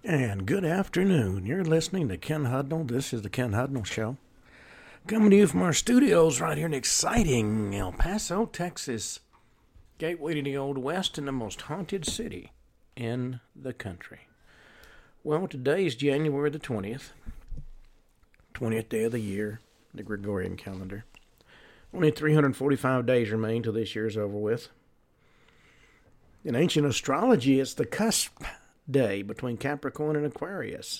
And good afternoon. You're listening to Ken Hudnall. This is the Ken Hudnall Show. Coming to you from our studios right here in exciting El Paso, Texas. Gateway to the Old West and the most haunted city in the country. Well, today is January the 20th day of the year, the Gregorian calendar. Only 345 days remain till this year's over with. In ancient astrology, it's the cusp day between Capricorn and Aquarius.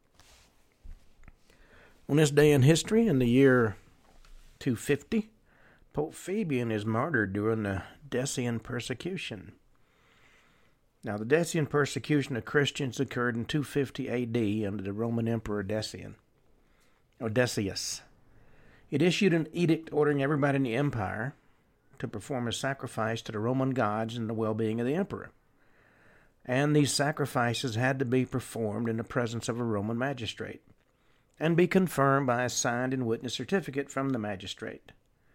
On this day in history, in the year 250, Pope Fabian is martyred during the Decian persecution. Now, the Decian persecution of Christians occurred in 250 A.D. under the Roman Emperor Decius. It issued an edict ordering everybody in the empire to perform a sacrifice to the Roman gods and the well-being of the emperor. And these sacrifices had to be performed in the presence of a Roman magistrate and be confirmed by a signed and witnessed certificate from the magistrate.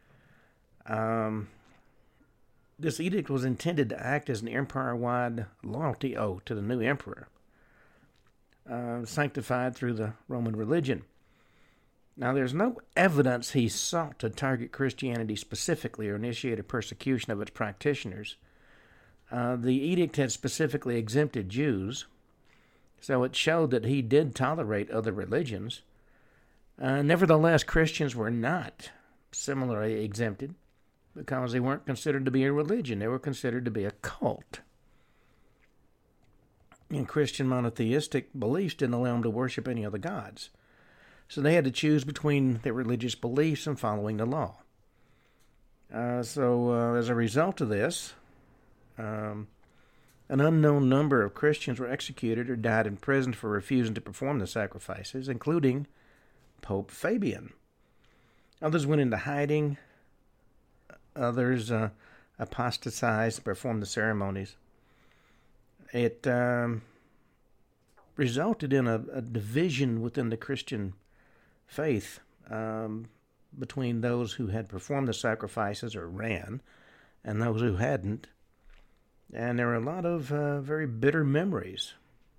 This edict was intended to act as an empire-wide loyalty oath to the new emperor, sanctified through the Roman religion. Now, there's no evidence he sought to target Christianity specifically or initiate a persecution of its practitioners. The edict had specifically exempted Jews, so it showed that he did tolerate other religions. Nevertheless, Christians were not similarly exempted because they weren't considered to be a religion. They were considered to be a cult. And Christian monotheistic beliefs didn't allow them to worship any other gods. So they had to choose between their religious beliefs and following the law. As a result of this, an unknown number of Christians were executed or died in prison for refusing to perform the sacrifices, including Pope Fabian. Others went into hiding. Others apostatized to perform the ceremonies. It resulted in a division within the Christian faith between those who had performed the sacrifices or ran and those who hadn't. And there are a lot of very bitter memories.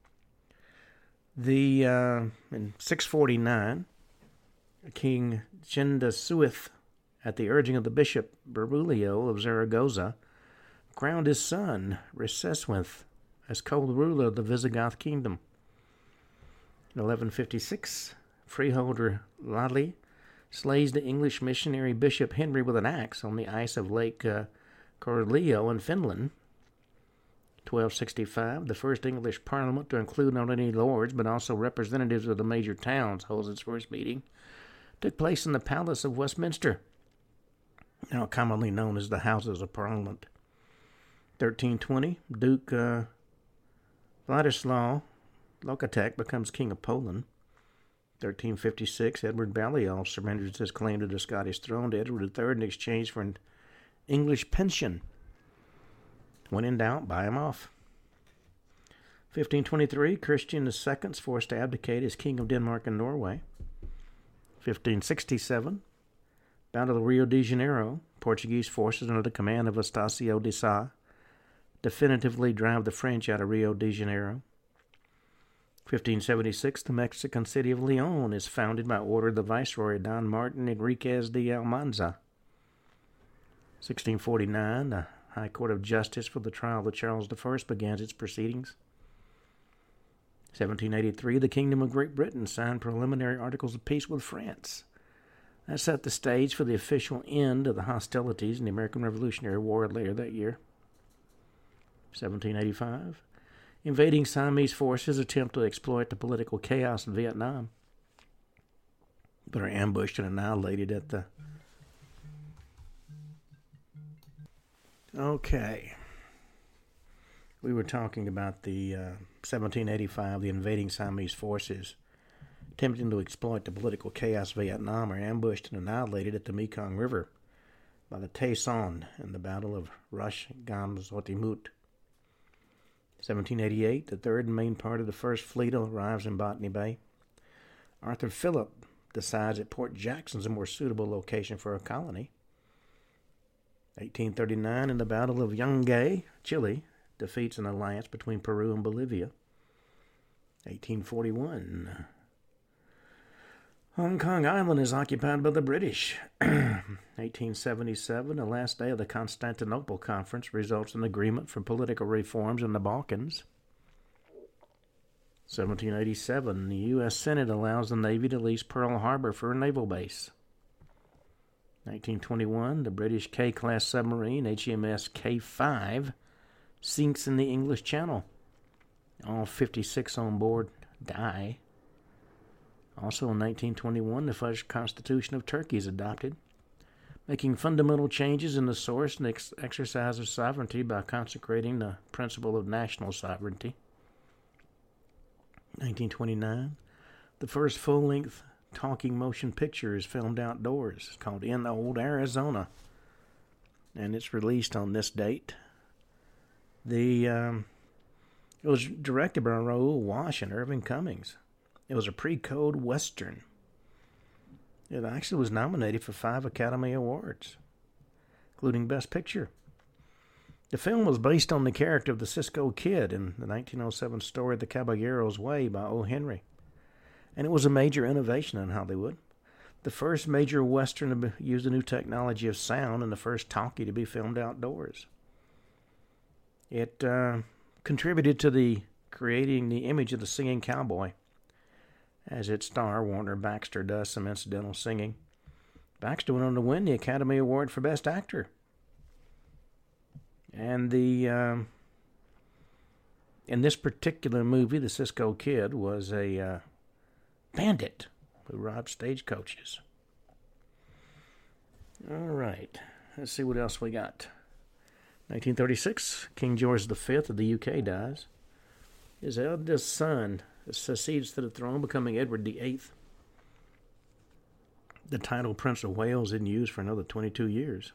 In 649, King Chindasuith, at the urging of the Bishop Berulio of Zaragoza, crowned his son, Resuswith, as co-ruler of the Visigoth kingdom. In 1156, freeholder Lally slays the English missionary Bishop Henry with an axe on the ice of Lake Corleo in Finland. 1265, the first English Parliament to include not only lords but also representatives of the major towns holds its first meeting. Took place in the Palace of Westminster, now commonly known as the Houses of Parliament. 1320, Duke Vladislav Lokatek becomes King of Poland. 1356, Edward Balliol surrenders his claim to the Scottish throne to Edward III in exchange for an English pension. When in doubt, buy him off. 1523, Christian II is forced to abdicate as King of Denmark and Norway. 1567, Battle of Rio de Janeiro. Portuguese forces under the command of Estácio de Sá definitively drive the French out of Rio de Janeiro. 1576, the Mexican city of León is founded by order of the Viceroy Don Martin Enriquez de Almanza. 1649, the High Court of Justice for the trial of Charles I begins its proceedings. 1783, the Kingdom of Great Britain signed preliminary articles of peace with France. That set the stage for the official end of the hostilities in the American Revolutionary War later that year. 1785, invading Siamese forces attempt to exploit the political chaos in Vietnam, but are ambushed and annihilated at the... Okay. We were talking about the 1785, the invading Siamese forces attempting to exploit the political chaos of Vietnam are ambushed and annihilated at the Mekong River by the Tay Son in the Battle of Rush Gam Zotimut. 1788, the third and main part of the First Fleet arrives in Botany Bay. Arthur Phillip decides that Port Jackson is a more suitable location for a colony. 1839, in the Battle of Yungay, Chile defeats an alliance between Peru and Bolivia. 1841. Hong Kong Island is occupied by the British. 1877, the last day of the Constantinople Conference results in agreement for political reforms in the Balkans. 1787, the U.S. Senate allows the Navy to lease Pearl Harbor for a naval base. 1921, the British K-class submarine HMS K5 sinks in the English Channel. All 56 on board die. Also in 1921, the first Constitution of Turkey is adopted, making fundamental changes in the source and exercise of sovereignty by consecrating the principle of national sovereignty. 1929, the first full-length talking motion picture is filmed outdoors. It's called In Old Arizona, and it's released on this date. It was directed by Raoul Walsh and Irving Cummings. It was a pre-code Western. It actually was nominated for 5 Academy Awards, including Best Picture. The film was based on the character of the Cisco Kid in the 1907 story The Caballero's Way by O. Henry, and it was a major innovation in Hollywood. The first major Western to use the new technology of sound and the first talkie to be filmed outdoors. It contributed to creating the image of the singing cowboy. As its star, Warner Baxter, does some incidental singing. Baxter went on to win the Academy Award for Best Actor. And in this particular movie, the Cisco Kid was a bandit who robbed stagecoaches. All right, let's see what else we got. 1936, King George V of the UK dies. His eldest son succeeds to the throne, becoming Edward VIII. The title Prince of Wales isn't used for another 22 years.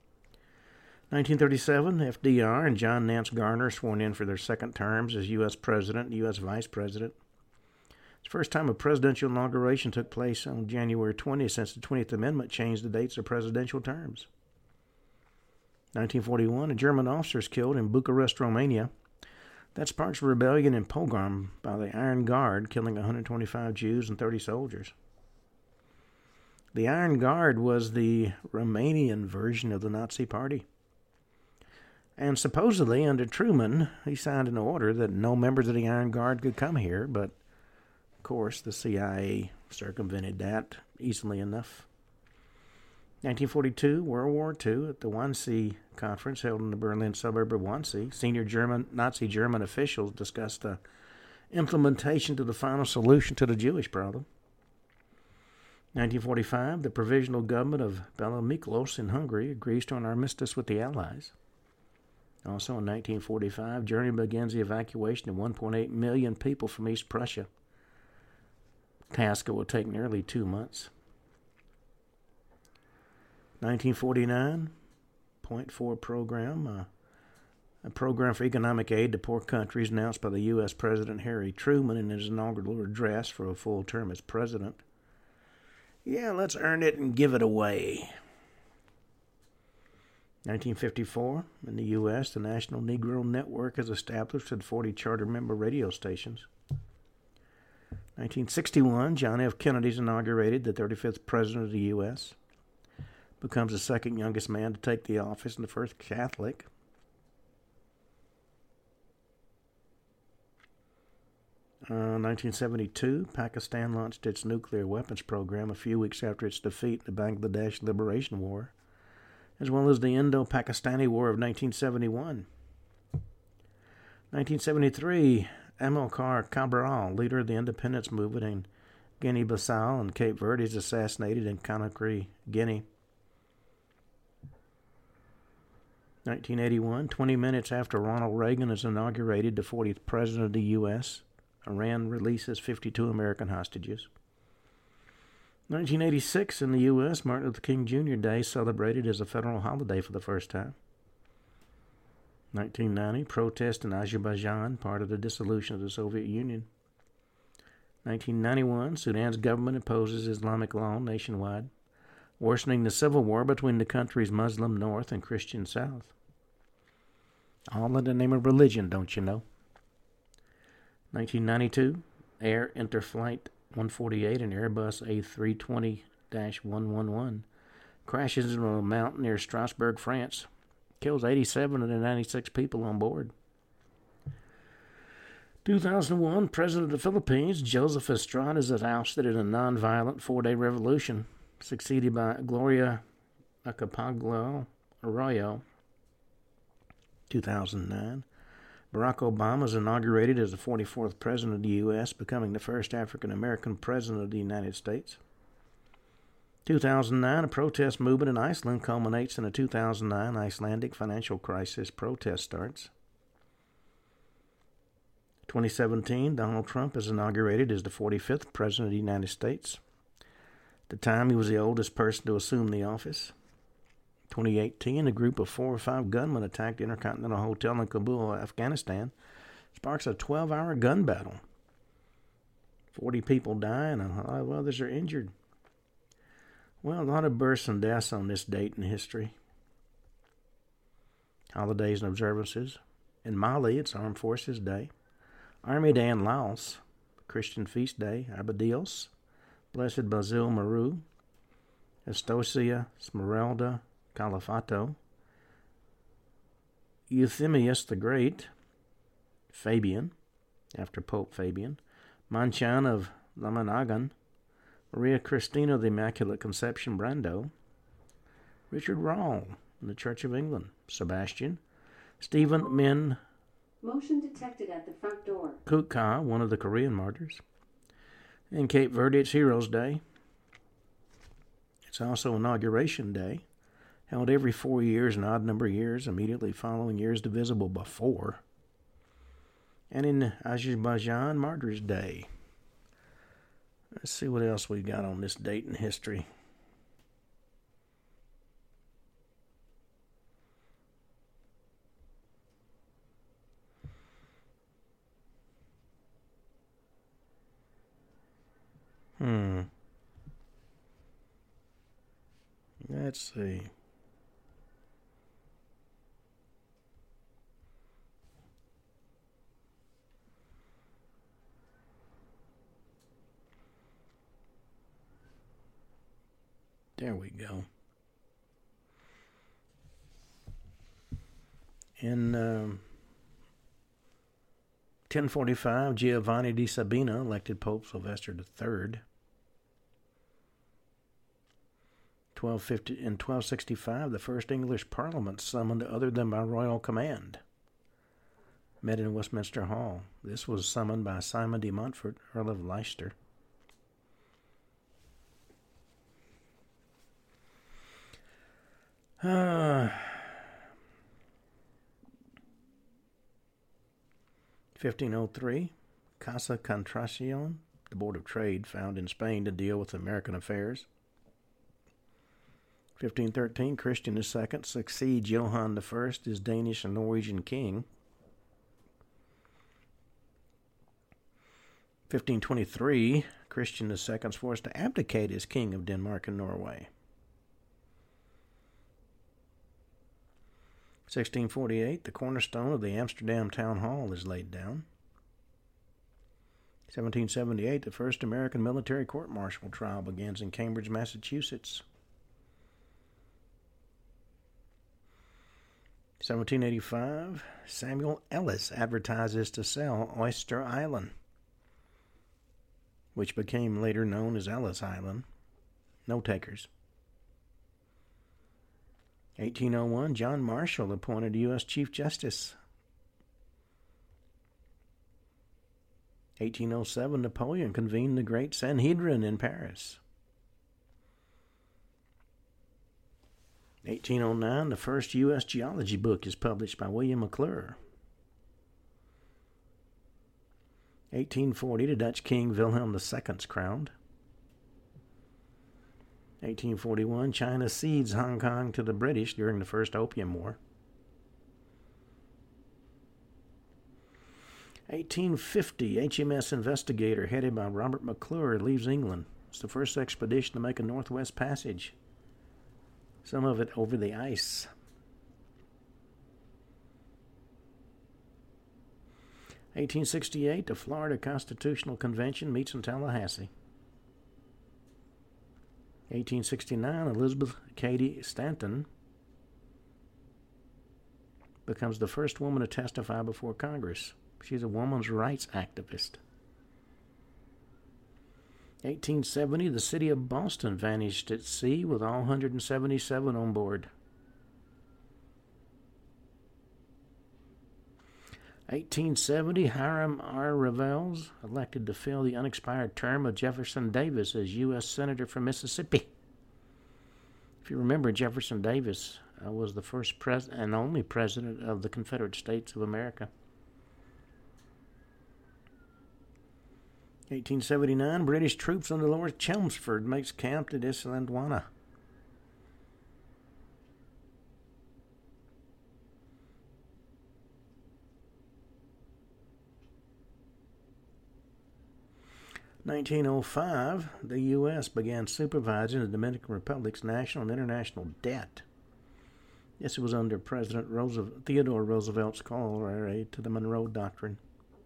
1937, FDR and John Nance Garner sworn in for their second terms as U.S. President and U.S. Vice President. It's the first time a presidential inauguration took place on January 20th since the 20th Amendment changed the dates of presidential terms. 1941, a German officer is killed in Bucharest, Romania. That sparks a rebellion and pogrom by the Iron Guard, killing 125 Jews and 30 soldiers. The Iron Guard was the Romanian version of the Nazi Party. And supposedly, under Truman, he signed an order that no members of the Iron Guard could come here, but, of course, the CIA circumvented that easily enough. 1942, World War II, at the Wannsee Conference held in the Berlin suburb of Wannsee, senior Nazi German officials discussed the implementation to the final solution to the Jewish problem. 1945, the provisional government of Bela Miklos in Hungary agrees to an armistice with the Allies. Also in 1945, Germany begins the evacuation of 1.8 million people from East Prussia. Task will take nearly 2 months. 1949, Point 4 program, a program for economic aid to poor countries announced by the U.S. President Harry Truman in his inaugural address for a full term as president. Yeah, let's earn it and give it away. 1954, in the U.S., the National Negro Network is established with 40 charter member radio stations. 1961, John F. Kennedy is inaugurated, the 35th President of the U.S., becomes the second youngest man to take the office and the first Catholic. 1972, Pakistan launched its nuclear weapons program a few weeks after its defeat in the Bangladesh Liberation War, as well as the Indo-Pakistani War of 1971. 1973, Amilcar Cabral, leader of the independence movement in Guinea-Bissau and Cape Verde, is assassinated in Conakry, Guinea. 1981, 20 minutes after Ronald Reagan is inaugurated the 40th President of the U.S., Iran releases 52 American hostages. 1986, in the U.S., Martin Luther King Jr. Day celebrated as a federal holiday for the first time. 1990, protest in Azerbaijan, part of the dissolution of the Soviet Union. 1991, Sudan's government imposes Islamic law nationwide, worsening the civil war between the country's Muslim north and Christian south. All in the name of religion, don't you know? 1992, Air Interflight 148 and Airbus A320-111 crashes into a mountain near Strasbourg, France. Kills 87 of the 96 people on board. 2001, President of the Philippines, Joseph Estrada, is ousted in a non-violent four-day revolution, succeeded by Gloria Macapagal Arroyo. 2009, Barack Obama is inaugurated as the 44th President of the U.S., becoming the first African-American President of the United States. 2009, a protest movement in Iceland culminates in a 2009 Icelandic financial crisis. Protest starts. 2017, Donald Trump is inaugurated as the 45th President of the United States. At the time, he was the oldest person to assume the office. 2018, a group of 4 or 5 gunmen attacked the Intercontinental Hotel in Kabul, Afghanistan. Sparks a 12-hour gun battle. 40 people die and a lot of others are injured. Well, a lot of births and deaths on this date in history. Holidays and observances. In Mali, it's Armed Forces Day. Army Day in Laos, Christian Feast Day, Abadios, Blessed Basil Maru, Estosia Smeralda Califato, Euthemius the Great, Fabian, after Pope Fabian, Manchan of Lamanagan, Maria Christina of the Immaculate Conception Brando, Richard Rahl in the Church of England, Sebastian, Stephen Min Motion detected at the front door. Kuka, one of the Korean martyrs. In Cape Verde, it's Heroes Day. It's also Inauguration Day, held every 4 years, an odd number of years, immediately following years divisible by 4. And in Azerbaijan, Martyrs Day. Let's see what else we got on this date in history. Let's see. There we go. In 1045, Giovanni di Sabina elected Pope Sylvester III. In 1265, the first English Parliament summoned other than by royal command met in Westminster Hall. This was summoned by Simon de Montfort, Earl of Leicester. Uh, 1503, Casa Contratación, the Board of Trade found in Spain to deal with American affairs. 1513, Christian II succeeds Johann I as Danish and Norwegian king. 1523, Christian II is forced to abdicate as king of Denmark and Norway. 1648, the cornerstone of the Amsterdam Town Hall is laid down. 1778, the first American military court-martial trial begins in Cambridge, Massachusetts. 1785, Samuel Ellis advertises to sell Oyster Island, which became later known as Ellis Island. No takers. 1801, John Marshall appointed U.S. Chief Justice. 1807, Napoleon convened the Great Sanhedrin in Paris. 1809, the first U.S. geology book is published by William McClure. 1840, the Dutch King Wilhelm II is crowned. 1841, China cedes Hong Kong to the British during the First Opium War. 1850, HMS Investigator, headed by Robert McClure, leaves England. It's the first expedition to make a Northwest Passage, some of it over the ice. 1868, the Florida Constitutional Convention meets in Tallahassee. 1869, Elizabeth Cady Stanton becomes the first woman to testify before Congress. She's a women's rights activist. 1870, the city of Boston vanished at sea with all 177 on board. 1870, Hiram R. Revels elected to fill the unexpired term of Jefferson Davis as U.S. Senator from Mississippi. If you remember, Jefferson Davis was the first and only president of the Confederate States of America. 1879, British troops under Lord Chelmsford makes camp at Isandlwana. 1905, the U.S. began supervising the Dominican Republic's national and international debt. This was under President Theodore Roosevelt's corollary to the Monroe Doctrine.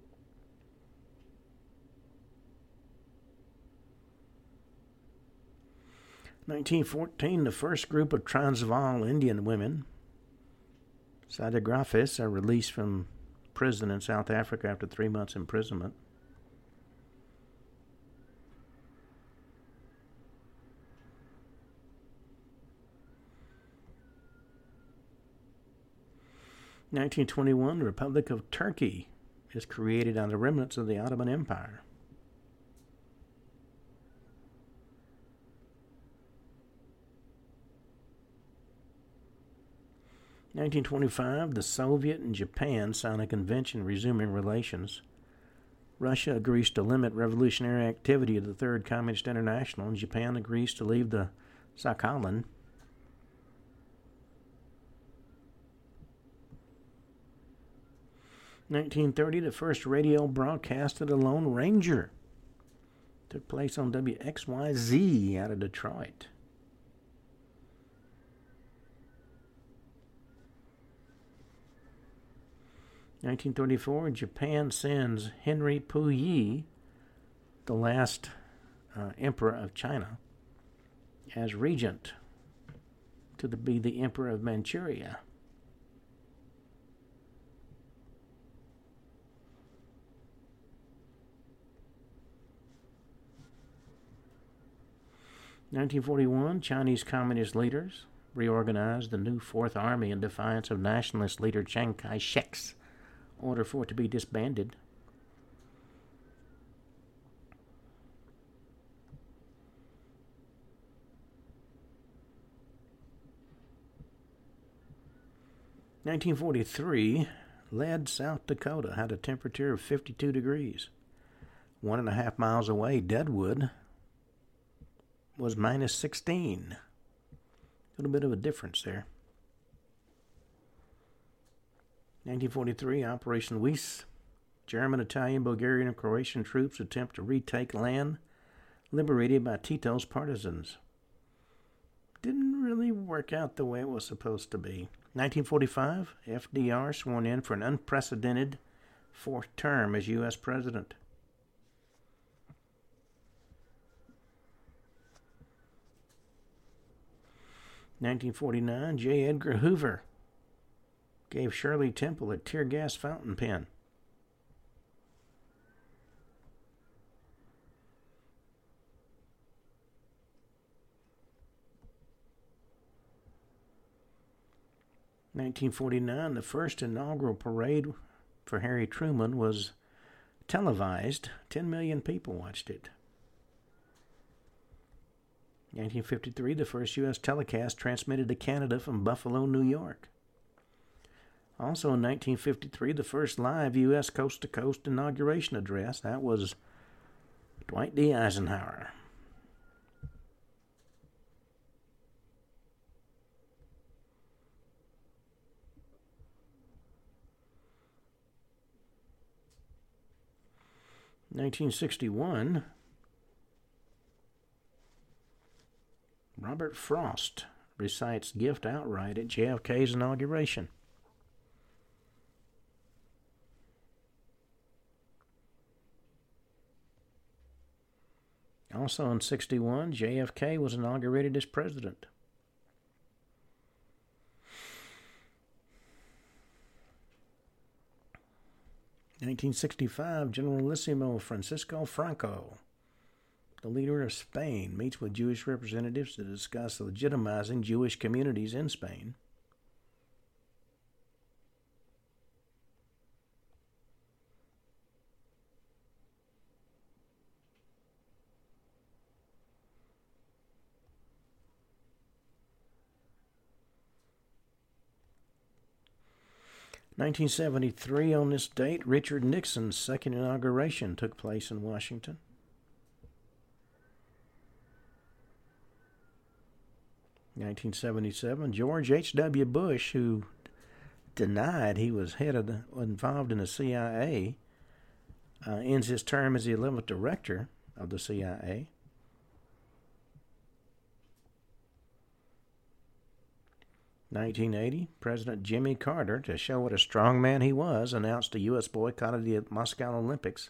In 1914, the first group of Transvaal Indian women, Satyagrahis, are released from prison in South Africa after 3 months' imprisonment. In 1921, the Republic of Turkey is created on the remnants of the Ottoman Empire. In 1925, the Soviet and Japan sign a convention resuming relations. Russia agrees to limit revolutionary activity of the Third Communist International, and Japan agrees to leave the Sakhalin. 1930, the first radio broadcast of the Lone Ranger took place on WXYZ out of Detroit. In 1934, Japan sends Henry Puyi, the last emperor of China, as regent to be the emperor of Manchuria. In 1941, Chinese communist leaders reorganized the new Fourth Army in defiance of nationalist leader Chiang Kai-shek's order for it to be disbanded. In 1943, Lead, South Dakota had a temperature of 52 degrees. 1.5 miles away, Deadwood was minus 16. A little bit of a difference there. 1943, Operation Weiss. German, Italian, Bulgarian, and Croatian troops attempt to retake land liberated by Tito's partisans. Didn't really work out the way it was supposed to be. 1945, FDR sworn in for an unprecedented fourth term as U.S. President. 1949, J. Edgar Hoover gave Shirley Temple a tear gas fountain pen. In 1949, the first inaugural parade for Harry Truman was televised. 10 million people watched it. 1953, the first U.S. telecast transmitted to Canada from Buffalo, New York. Also in 1953, the first live U.S. coast-to-coast inauguration address. That was Dwight D. Eisenhower. In 1961, Robert Frost recites Gift outright at JFK's inauguration. Also in 1961, JFK was inaugurated as president. In 1965, Generalissimo Francisco Franco, the leader of Spain, meets with Jewish representatives to discuss legitimizing Jewish communities in Spain. In 1973, on this date, Richard Nixon's second inauguration took place in Washington. In 1977, George H.W. Bush, who denied he was involved in the CIA, ends his term as the 11th director of the CIA. 1980, President Jimmy Carter, to show what a strong man he was, announced a U.S. boycott of the Moscow Olympics.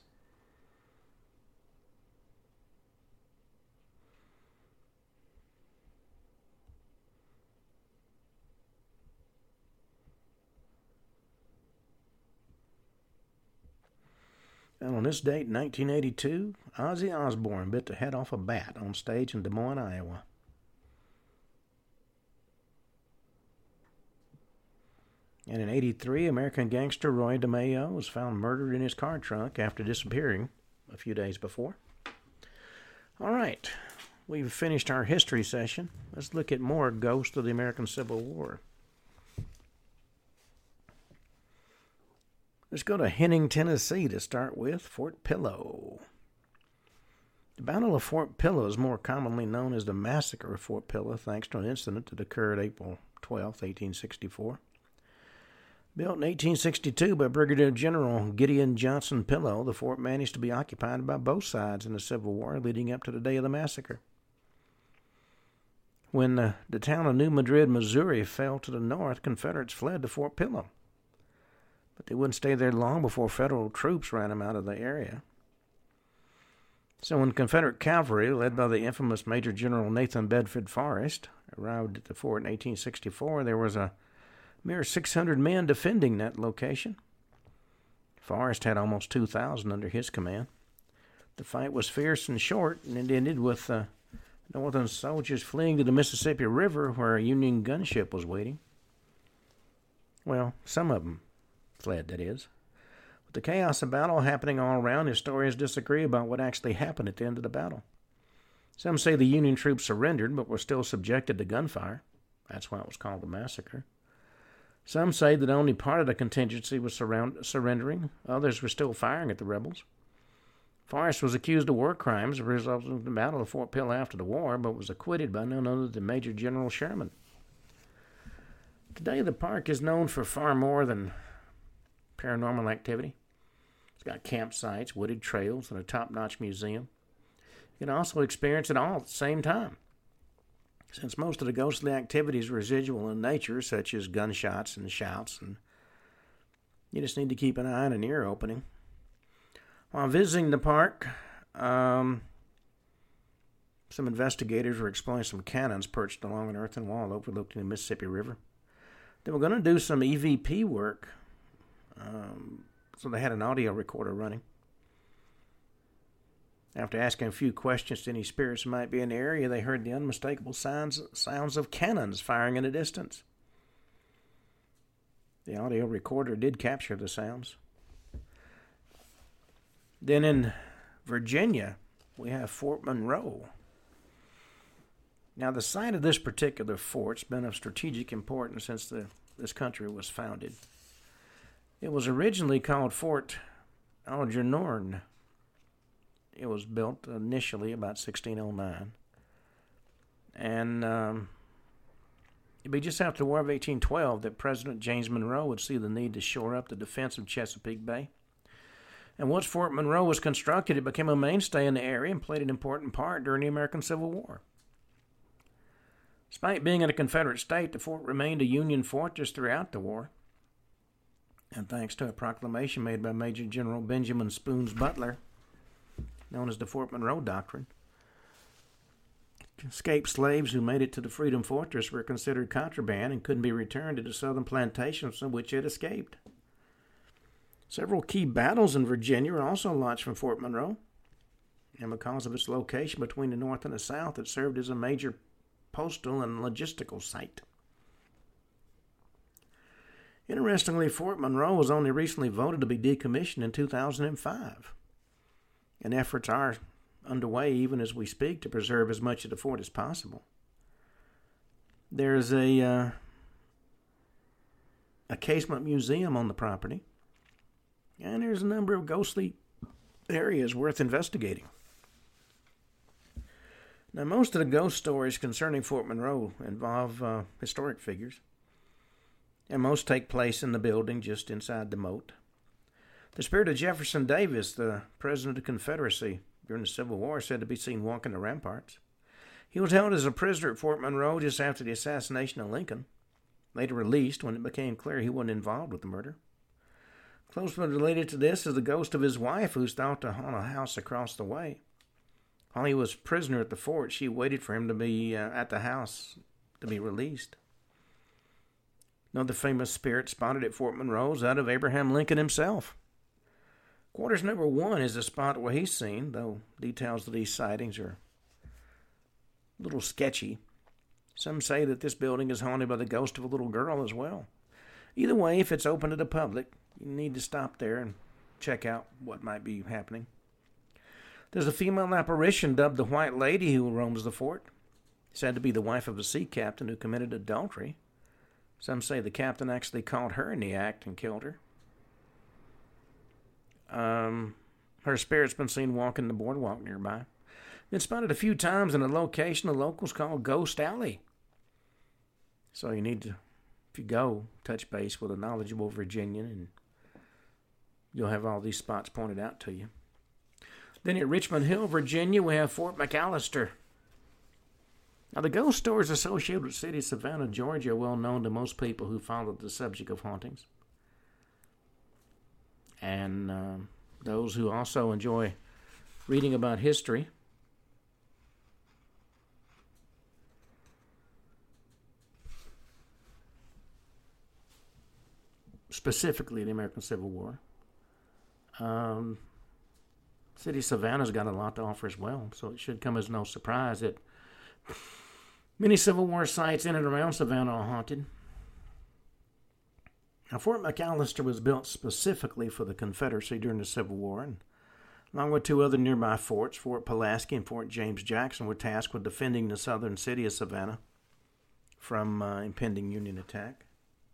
And on this date, in 1982, Ozzy Osbourne bit the head off a bat on stage in Des Moines, Iowa. And in 1983, American gangster Roy DeMeo was found murdered in his car trunk after disappearing a few days before. All right, we've finished our history session. Let's look at more ghosts of the American Civil War. Let's go to Henning, Tennessee to start with, Fort Pillow. The Battle of Fort Pillow is more commonly known as the Massacre of Fort Pillow, thanks to an incident that occurred April 12, 1864. Built in 1862 by Brigadier General Gideon Johnson Pillow, the fort managed to be occupied by both sides in the Civil War leading up to the day of the massacre. When the town of New Madrid, Missouri fell to the north, Confederates fled to Fort Pillow. But they wouldn't stay there long before Federal troops ran them out of the area. So when Confederate cavalry, led by the infamous Major General Nathan Bedford Forrest, arrived at the fort in 1864, there was a mere 600 men defending that location. Forrest had almost 2,000 under his command. The fight was fierce and short, and it ended with Northern soldiers fleeing to the Mississippi River where a Union gunship was waiting. Well, some of them fled, that is. With the chaos of battle happening all around, historians disagree about what actually happened at the end of the battle. Some say the Union troops surrendered but were still subjected to gunfire. That's why it was called the massacre. Some say that only part of the contingency was surrendering. Others were still firing at the rebels. Forrest was accused of war crimes as a result of the Battle of Fort Pillow after the war, but was acquitted by none other than Major General Sherman. Today, the park is known for far more than paranormal activity. It's got campsites, wooded trails, and a top-notch museum. You can also experience it all at the same time. Since most of the ghostly activity is residual in nature, such as gunshots and shouts, and you just need to keep an eye and an ear opening. While visiting the park, some investigators were exploring some cannons perched along an earthen wall overlooking the Mississippi River. They were going to do some EVP work, so they had an audio recorder running. After asking a few questions to any spirits that might be in the area, they heard the unmistakable sounds of cannons firing in the distance. The audio recorder did capture the sounds. Then in Virginia, we have Fort Monroe. Now, the site of this particular fort's been of strategic importance since this country was founded. It was originally called Fort Algernon. It was built initially about 1609. And it'd be just after the War of 1812 that President James Monroe would see the need to shore up the defense of Chesapeake Bay. And once Fort Monroe was constructed, it became a mainstay in the area and played an important part during the American Civil War. Despite being in a Confederate state, the fort remained a Union fortress throughout the war. And thanks to a proclamation made by Major General Benjamin Spoons Butler, known as the Fort Monroe Doctrine, Escaped slaves who made it to the Freedom Fortress were considered contraband and couldn't be returned to the southern plantations from which it escaped. Several key battles in Virginia were also launched from Fort Monroe, and because of its location between the North and the South, it served as a major postal and logistical site. Interestingly, Fort Monroe was only recently voted to be decommissioned in 2005, and efforts are underway even as we speak to preserve as much of the fort as possible. There's a casement museum on the property, and there's a number of ghostly areas worth investigating. Now, most of the ghost stories concerning Fort Monroe involve historic figures, and most take place in the building just inside the moat. The spirit of Jefferson Davis, the president of the Confederacy during the Civil War, is said to be seen walking the ramparts. He was held as a prisoner at Fort Monroe just after the assassination of Lincoln, later released when it became clear he wasn't involved with the murder. Closely related to this is the ghost of his wife, who's thought to haunt a house across the way. While he was prisoner at the fort, she waited for him to be at the house to be released. Another famous spirit spotted at Fort Monroe is that of Abraham Lincoln himself. Quarters number 1 is the spot where he's seen, though details of these sightings are a little sketchy. Some say that this building is haunted by the ghost of a little girl as well. Either way, if it's open to the public, you need to stop there and check out what might be happening. There's a female apparition dubbed the White Lady who roams the fort, said to be the wife of a sea captain who committed adultery. Some say the captain actually caught her in the act and killed her. Her spirit's been seen walking the boardwalk nearby. Been spotted a few times in a location the locals call Ghost Alley. So you need to, if you go, touch base with a knowledgeable Virginian, and you'll have all these spots pointed out to you. Then at Richmond Hill, Virginia, we have Fort McAllister. Now, the ghost stories associated with the city of Savannah, Georgia, are well known to most people who follow the subject of hauntings. And those who also enjoy reading about history. Specifically the American Civil War. City of Savannah's got a lot to offer as well, so it should come as no surprise that many Civil War sites in and around Savannah are haunted. Now, Fort McAllister was built specifically for the Confederacy during the Civil War, and along with 2 other nearby forts, Fort Pulaski and Fort James Jackson, were tasked with defending the southern city of Savannah from impending Union attack.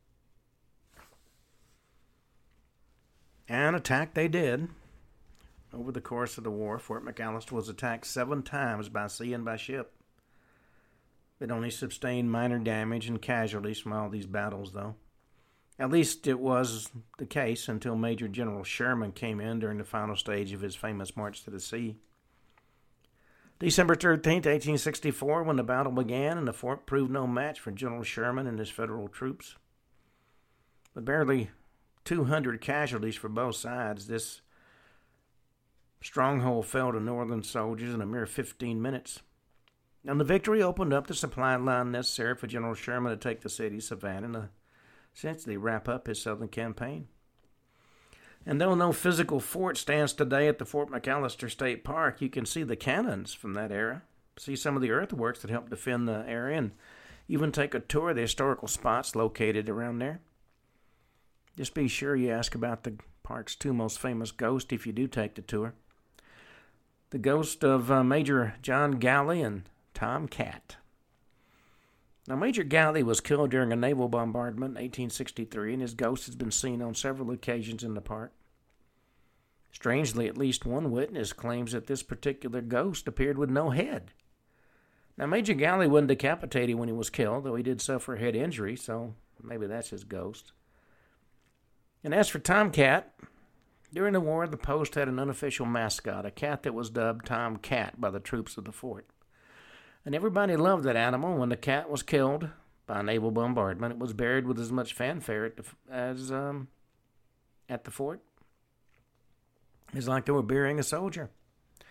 And attack they did. Over the course of the war, Fort McAllister was attacked 7 times by sea and by ship. It only sustained minor damage and casualties from all these battles, though. At least it was the case until Major General Sherman came in during the final stage of his famous March to the Sea. December 13, 1864, when the battle began, and the fort proved no match for General Sherman and his federal troops. With barely 200 casualties for both sides, this stronghold fell to Northern soldiers in a mere 15 minutes. And the victory opened up the supply line necessary for General Sherman to take the city of Savannah and essentially wrap up his southern campaign. And though no physical fort stands today at the Fort McAllister State Park, you can see the cannons from that era, see some of the earthworks that helped defend the area, and even take a tour of the historical spots located around there. Just be sure you ask about the park's 2 most famous ghosts if you do take the tour. The ghost of Major John Galley and Tom Cat. Now, Major Galley was killed during a naval bombardment in 1863, and his ghost has been seen on several occasions in the park. Strangely, at least one witness claims that this particular ghost appeared with no head. Now, Major Galley wasn't decapitated when he was killed, though he did suffer a head injury, so maybe that's his ghost. And as for Tom Cat, during the war, the post had an unofficial mascot, a cat that was dubbed Tom Cat by the troops of the fort. And everybody loved that animal. When the cat was killed by a naval bombardment, it was buried with as much fanfare as at the fort. It's like they were burying a soldier.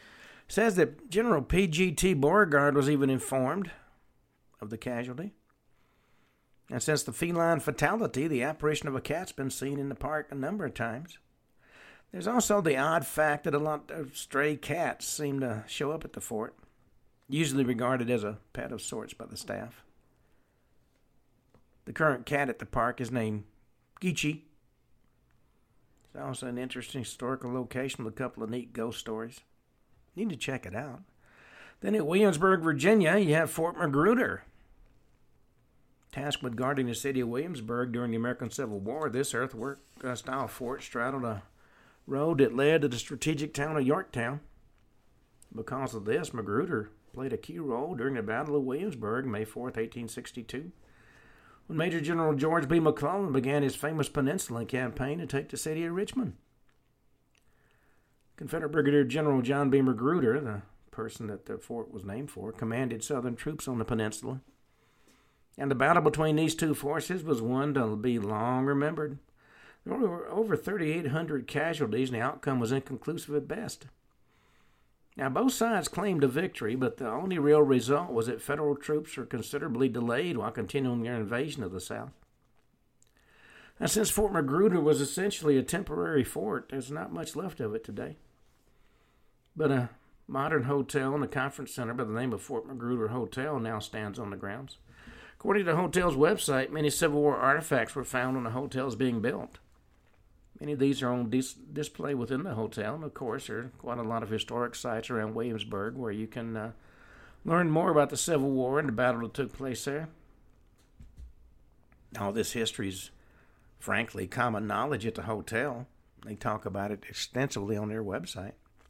Says that General P.G.T. Beauregard was even informed of the casualty. And since the feline fatality, the apparition of a cat's been seen in the park a number of times. There's also the odd fact that a lot of stray cats seem to show up at the fort, usually regarded as a pet of sorts by the staff. The current cat at the park is named Geechee. It's also an interesting historical location with a couple of neat ghost stories. You need to check it out. Then at Williamsburg, Virginia, you have Fort Magruder. Tasked with guarding the city of Williamsburg during the American Civil War, this earthwork-style fort straddled a road that led to the strategic town of Yorktown. Because of this, Magruder played a key role during the Battle of Williamsburg, May 4, 1862, when Major General George B. McClellan began his famous Peninsula campaign to take the city of Richmond. Confederate Brigadier General John B. Magruder, the person that the fort was named for, commanded Southern troops on the peninsula. And the battle between these two forces was one to be long remembered. There were over 3,800 casualties, and the outcome was inconclusive at best. Now, both sides claimed a victory, but the only real result was that Federal troops were considerably delayed while continuing their invasion of the South. Now, since Fort Magruder was essentially a temporary fort, there's not much left of it today. But a modern hotel and a conference center by the name of Fort Magruder Hotel now stands on the grounds. According to the hotel's website, many Civil War artifacts were found when the hotel is being built. Many of these are on display within the hotel, and of course, there are quite a lot of historic sites around Williamsburg where you can learn more about the Civil War and the battle that took place there. All this history is, frankly, common knowledge at the hotel. They talk about it extensively on their website,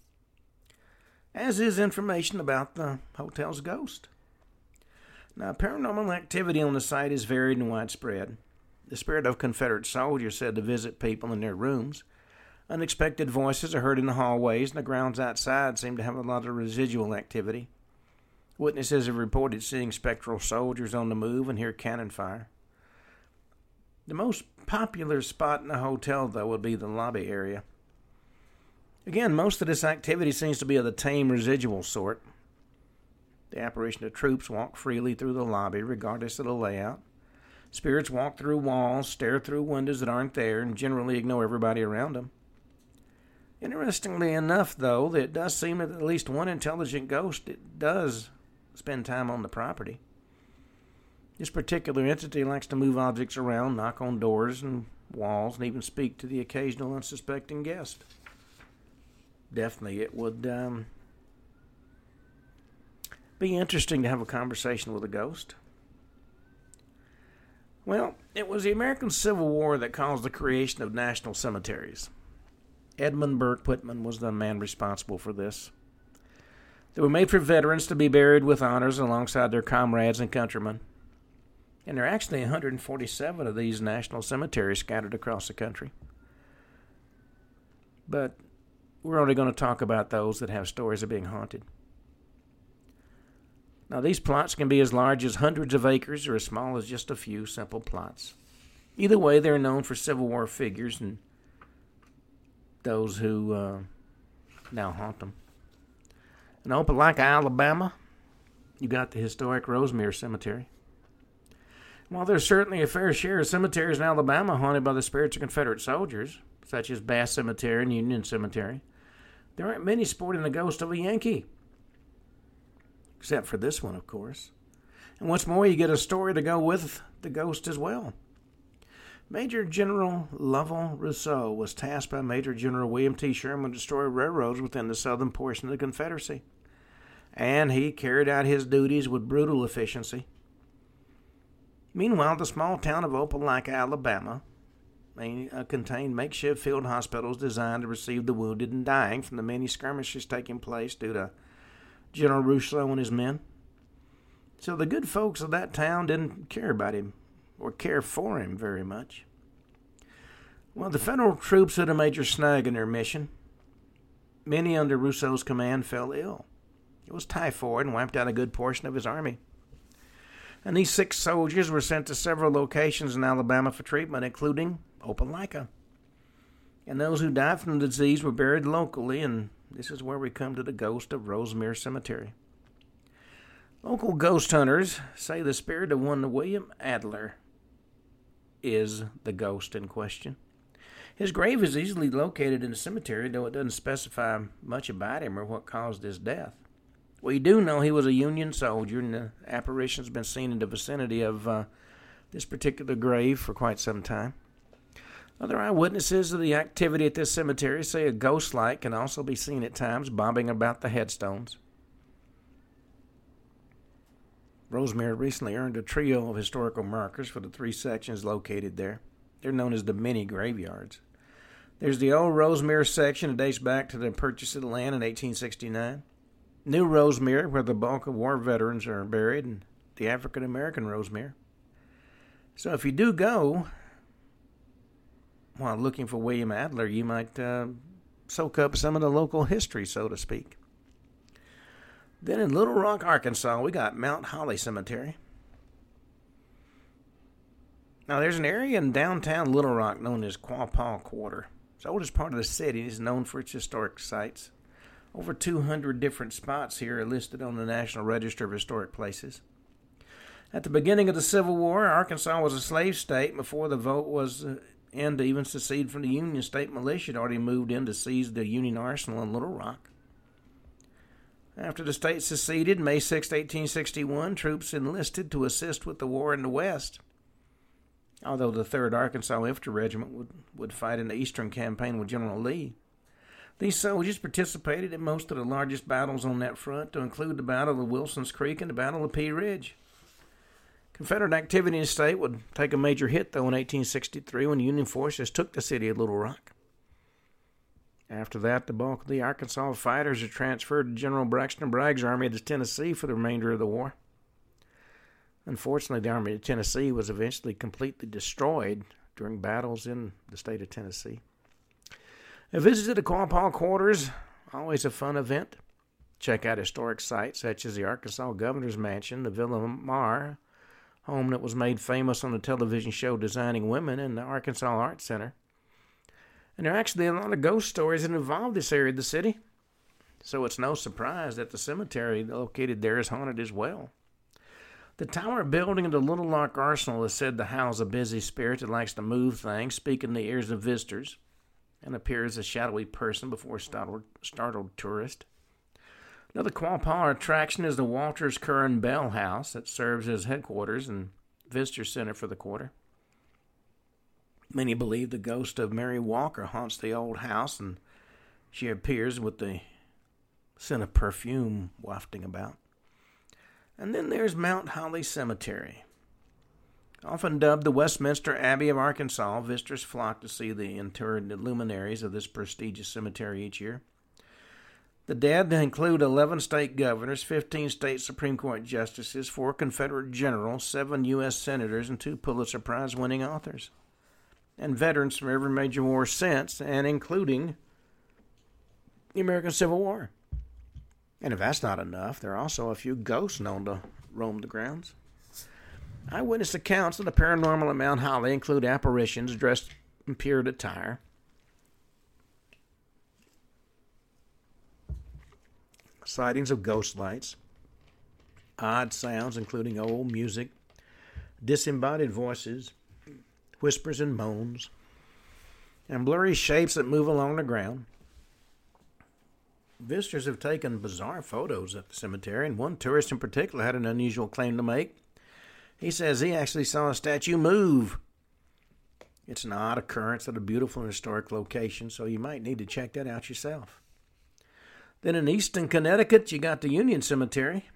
as is information about the hotel's ghost. Now, paranormal activity on the site is varied and widespread. The spirit of Confederate soldiers said to visit people in their rooms. Unexpected voices are heard in the hallways, and the grounds outside seem to have a lot of residual activity. Witnesses have reported seeing spectral soldiers on the move and hear cannon fire. The most popular spot in the hotel, though, would be the lobby area. Again, most of this activity seems to be of the tame residual sort. The apparition of troops walk freely through the lobby, regardless of the layout. Spirits walk through walls, stare through windows that aren't there, and generally ignore everybody around them. Interestingly enough, though, it does seem that at least one intelligent ghost does spend time on the property. This particular entity likes to move objects around, knock on doors and walls, and even speak to the occasional unsuspecting guest. Definitely, it would be interesting to have a conversation with a ghost. Well, it was the American Civil War that caused the creation of national cemeteries. Edmund Burke Whitman was the man responsible for this. They were made for veterans to be buried with honors alongside their comrades and countrymen. And there are actually 147 of these national cemeteries scattered across the country. But we're only going to talk about those that have stories of being haunted. Now, these plots can be as large as hundreds of acres or as small as just a few simple plots. Either way, they're known for Civil War figures and those who now haunt them. In Opelika, Alabama, you got the historic Rosemere Cemetery. While there's certainly a fair share of cemeteries in Alabama haunted by the spirits of Confederate soldiers, such as Bass Cemetery and Union Cemetery, there aren't many sporting the ghost of a Yankee. Except for this one, of course. And what's more, you get a story to go with the ghost as well. Major General Lovell Rousseau was tasked by Major General William T. Sherman to destroy railroads within the southern portion of the Confederacy. And he carried out his duties with brutal efficiency. Meanwhile, the small town of Opelika, Alabama, contained makeshift field hospitals designed to receive the wounded and dying from the many skirmishes taking place due to General Rousseau and his men. So the good folks of that town didn't care about him or care for him very much. Well, the Federal troops had a major snag in their mission. Many under Rousseau's command fell ill. It was typhoid and wiped out a good portion of his army. And these 6 soldiers were sent to several locations in Alabama for treatment, including Opelika. And those who died from the disease were buried locally, and this is where we come to the ghost of Rosemere Cemetery. Local ghost hunters say the spirit of one William Adler is the ghost in question. His grave is easily located in the cemetery, though it doesn't specify much about him or what caused his death. We do know he was a Union soldier, and the apparition has been seen in the vicinity of this particular grave for quite some time. Other eyewitnesses of the activity at this cemetery say a ghost light can also be seen at times bobbing about the headstones. Rosemere recently earned a trio of historical markers for the 3 sections located there. They're known as the mini graveyards. There's the old Rosemere section that dates back to the purchase of the land in 1869. New Rosemere, where the bulk of war veterans are buried, and the African American Rosemere. So if you do go while looking for William Adler, you might soak up some of the local history, so to speak. Then in Little Rock, Arkansas, we got Mount Holly Cemetery. Now, there's an area in downtown Little Rock known as Quapaw Quarter. It's the oldest part of the city. It's known for its historic sites. Over 200 different spots here are listed on the National Register of Historic Places. At the beginning of the Civil War, Arkansas was a slave state before the vote was in to even secede from the Union. State militia had already moved in to seize the Union arsenal in Little Rock. After the state seceded, May 6, 1861, troops enlisted to assist with the war in the West. Although the 3rd Arkansas Infantry Regiment would fight in the Eastern Campaign with General Lee. These soldiers participated in most of the largest battles on that front, to include the Battle of Wilson's Creek and the Battle of Pea Ridge. Confederate activity in the state would take a major hit, though, in 1863 when Union forces took the city of Little Rock. After that, the bulk of the Arkansas fighters are transferred to General Braxton Bragg's Army of Tennessee for the remainder of the war. Unfortunately, the Army of Tennessee was eventually completely destroyed during battles in the state of Tennessee. A visit to the Quapaw Quarters, always a fun event. Check out historic sites such as the Arkansas Governor's Mansion, the Villa Mar, home that was made famous on the television show Designing Women, and the Arkansas Art Center. And there are actually a lot of ghost stories that involve this area of the city, so it's no surprise that the cemetery located there is haunted as well. The tower building of the Little Rock Arsenal is said to house a busy spirit that likes to move things, speak in the ears of visitors, and appear as a shadowy person before a startled tourist. Another Quapaw attraction is the Walters Curran Bell House that serves as headquarters and visitor center for the quarter. Many believe the ghost of Mary Walker haunts the old house, and she appears with the scent of perfume wafting about. And then there's Mount Holly Cemetery. Often dubbed the Westminster Abbey of Arkansas, visitors flock to see the interred luminaries of this prestigious cemetery each year. The dead include 11 state governors, 15 state Supreme Court justices, 4 Confederate generals, 7 U.S. senators, and 2 Pulitzer Prize-winning authors. And veterans from every major war since, and including the American Civil War. And if that's not enough, there are also a few ghosts known to roam the grounds. Eyewitness accounts of the paranormal at Mount Holly include apparitions dressed in period attire, sightings of ghost lights, odd sounds including old music, disembodied voices, whispers and moans, and blurry shapes that move along the ground. Visitors have taken bizarre photos at the cemetery, and one tourist in particular had an unusual claim to make. He says he actually saw a statue move. It's an odd occurrence at a beautiful and historic location, so you might need to check that out yourself. Then in Easton, Connecticut, you got the Union Cemetery.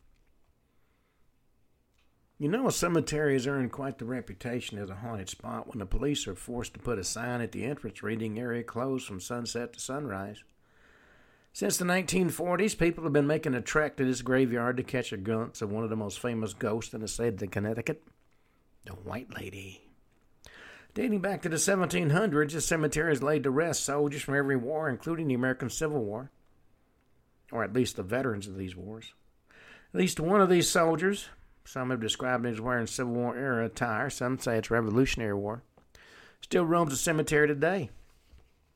You know, a cemetery has earned quite the reputation as a haunted spot when the police are forced to put a sign at the entrance reading area closed from sunset to sunrise. Since the 1940s, people have been making a trek to this graveyard to catch a glimpse of one of the most famous ghosts in the state of Connecticut, the White Lady. Dating back to the 1700s, this cemetery has laid to rest soldiers from every war, including the American Civil War, or at least the veterans of these wars. At least one of these soldiers, some have described him as wearing Civil War era attire, some say it's Revolutionary War, still roams the cemetery today.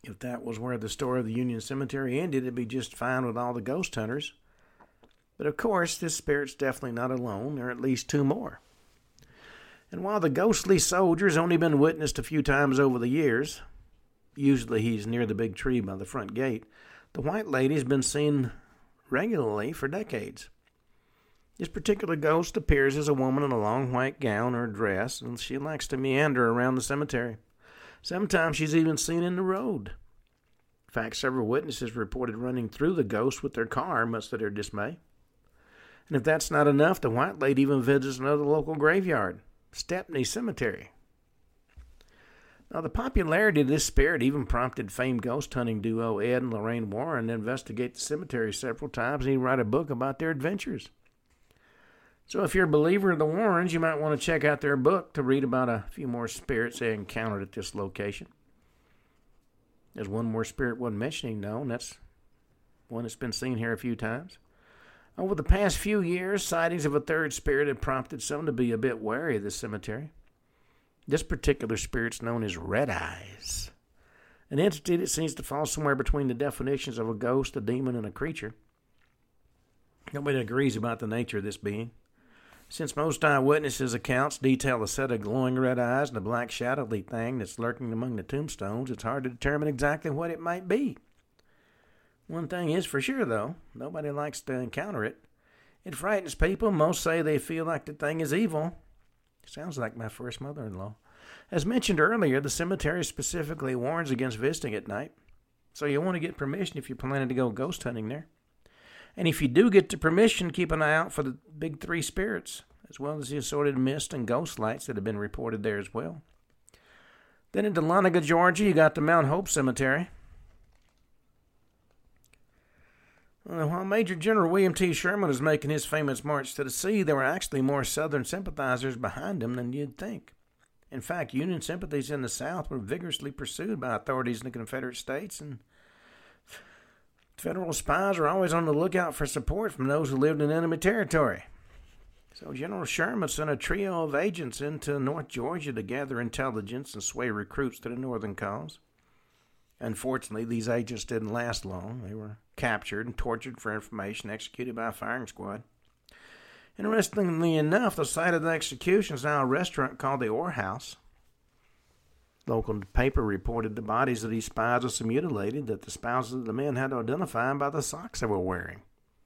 If that was where the story of the Union Cemetery ended, it'd be just fine with all the ghost hunters. But of course, this spirit's definitely not alone. There are at least two more. And while the ghostly soldier's only been witnessed a few times over the years, usually he's near the big tree by the front gate, the white lady's been seen regularly for decades. This particular ghost appears as a woman in a long white gown or dress, and she likes to meander around the cemetery. Sometimes she's even seen in the road. In fact, several witnesses reported running through the ghost with their car, much to their dismay. And if that's not enough, the white lady even visits another local graveyard, Stepney Cemetery. Now, the popularity of this spirit even prompted famed ghost hunting duo Ed and Lorraine Warren to investigate the cemetery several times and even write a book about their adventures. So if you're a believer of the Warrens, you might want to check out their book to read about a few more spirits they encountered at this location. There's one more spirit wasn't mentioning, though, and that's one that's been seen here a few times. Over the past few years, sightings of a third spirit have prompted some to be a bit wary of this cemetery. This particular spirit's known as Red Eyes, an entity that seems to fall somewhere between the definitions of a ghost, a demon, and a creature. Nobody agrees about the nature of this being. Since most eyewitnesses' accounts detail a set of glowing red eyes and a black shadowy thing that's lurking among the tombstones, it's hard to determine exactly what it might be. One thing is for sure, though, nobody likes to encounter it. It frightens people. Most say they feel like the thing is evil. Sounds like my first mother-in-law. As mentioned earlier, the cemetery specifically warns against visiting at night, so you want to get permission if you're planning to go ghost hunting there. And if you do get the permission, keep an eye out for the big three spirits, as well as the assorted mist and ghost lights that have been reported there as well. Then in Dahlonega, Georgia, you got the Mount Hope Cemetery. While Major General William T. Sherman was making his famous march to the sea, there were actually more Southern sympathizers behind him than you'd think. In fact, Union sympathies in the South were vigorously pursued by authorities in the Confederate States, and Federal spies were always on the lookout for support from those who lived in enemy territory. So General Sherman sent a trio of agents into North Georgia to gather intelligence and sway recruits to the Northern cause. Unfortunately, these agents didn't last long. They were captured and tortured for information, executed by a firing squad. Interestingly enough, the site of the execution is now a restaurant called the Orr House. Local paper reported the bodies of these spies were so mutilated that the spouses of the men had to identify them by the socks they were wearing.